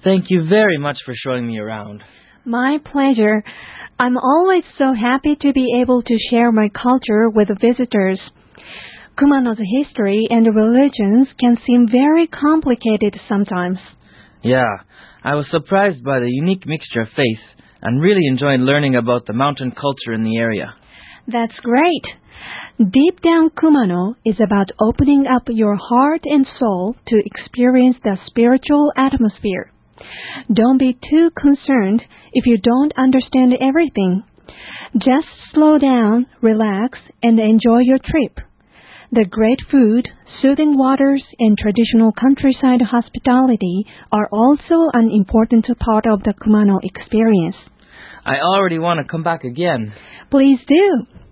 Thank you very much for showing me around. My pleasure. I'm always so happy to be able to share my culture with visitors. Kumano's history and religions can seem very complicated sometimes. Yeah, I was surprised by the unique mixture of faith and really enjoyed learning about the mountain culture in the area. That's great. Deep Down Kumano is about opening up your heart and soul to experience the spiritual atmosphere. Don't be too concerned if you don't understand everything. Just slow down, relax, and enjoy your trip. The great food, soothing waters, and traditional countryside hospitality are also an important part of the Kumano experience. I already want to come back again. Please do.